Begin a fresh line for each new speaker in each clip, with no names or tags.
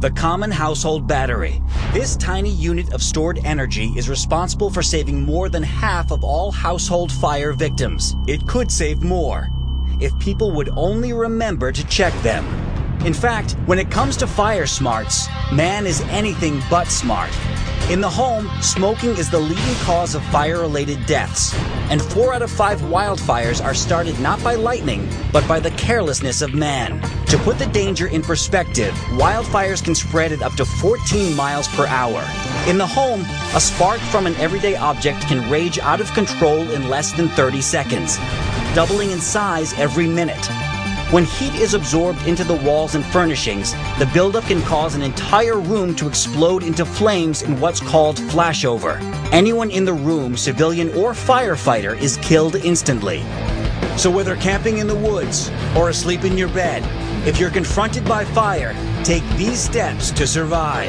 The common household battery. This tiny unit of stored energy is responsible for saving more than half of all household fire victims. It could save more if people would only remember to check them. In fact, when it comes to fire smarts, man is anything but smart. In the home, smoking is the leading cause of fire-related deaths, and 4 out of 5 wildfires are started not by lightning, but by the carelessness of man. To put the danger in perspective, wildfires can spread at up to 14 miles per hour. In the home, a spark from an everyday object can rage out of control in less than 30 seconds, doubling in size every minute. When heat is absorbed into the walls and furnishings, the buildup can cause an entire room to explode into flames in what's called flashover. Anyone in the room, civilian or firefighter, is killed instantly. So whether camping in the woods or asleep in your bed, if you're confronted by fire, take these steps to survive.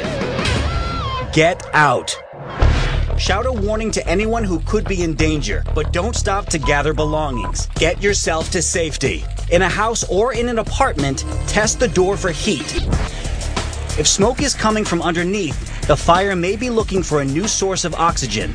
Get out. Shout a warning to anyone who could be in danger, but don't stop to gather belongings. Get yourself to safety. In a house or in an apartment, test the door for heat. If smoke is coming from underneath, the fire may be looking for a new source of oxygen.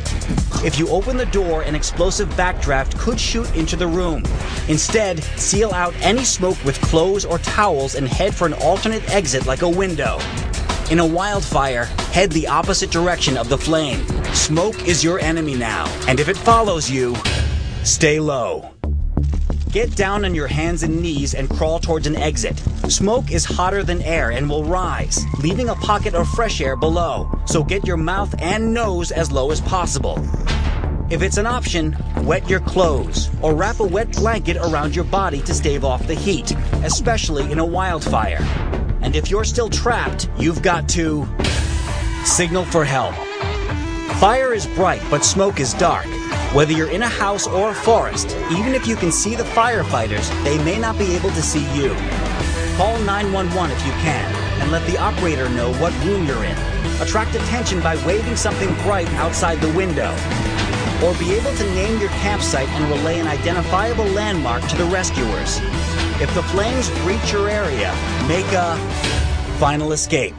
If you open the door, an explosive backdraft could shoot into the room. Instead, seal out any smoke with clothes or towels and head for an alternate exit like a window. In a wildfire, head the opposite direction of the flame. Smoke is your enemy now, and if it follows you, stay low. Get down on your hands and knees and crawl towards an exit. Smoke is hotter than air and will rise, leaving a pocket of fresh air below, so get your mouth and nose as low as possible. If it's an option, wet your clothes, or wrap a wet blanket around your body to stave off the heat, especially in a wildfire. And if you're still trapped, you've got to signal for help. Fire is bright, but smoke is dark. Whether you're in a house or a forest, even if you can see the firefighters, they may not be able to see you. Call 911 if you can, and let the operator know what room you're in. Attract attention by waving something bright outside the window. Or be able to name your campsite and relay an identifiable landmark to the rescuers. If the flames reach your area, make a final escape.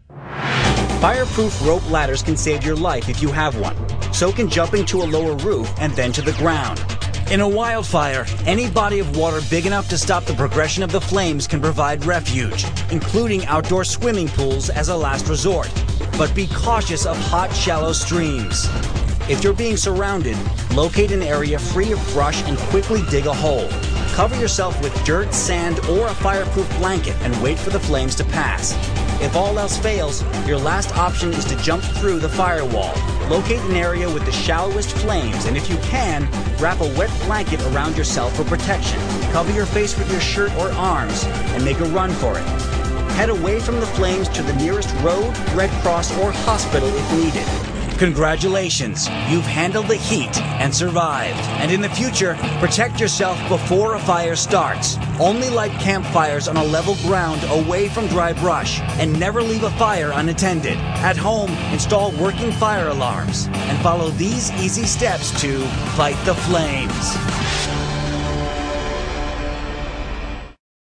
Fireproof rope ladders can save your life if you have one. So can jumping to a lower roof and then to the ground. In a wildfire, any body of water big enough to stop the progression of the flames can provide refuge, including outdoor swimming pools as a last resort. But be cautious of hot, shallow streams. If you're being surrounded, locate an area free of brush and quickly dig a hole. Cover yourself with dirt, sand, or a fireproof blanket and wait for the flames to pass. If all else fails, your last option is to jump through the firewall. Locate an area with the shallowest flames, and if you can, wrap a wet blanket around yourself for protection. Cover your face with your shirt or arms, and make a run for it. Head away from the flames to the nearest road, Red Cross, or hospital if needed. Congratulations, you've handled the heat and survived. And in the future, protect yourself before a fire starts. Only light campfires on a level ground away from dry brush, and never leave a fire unattended. At home, install working fire alarms and follow these easy steps to fight the flames.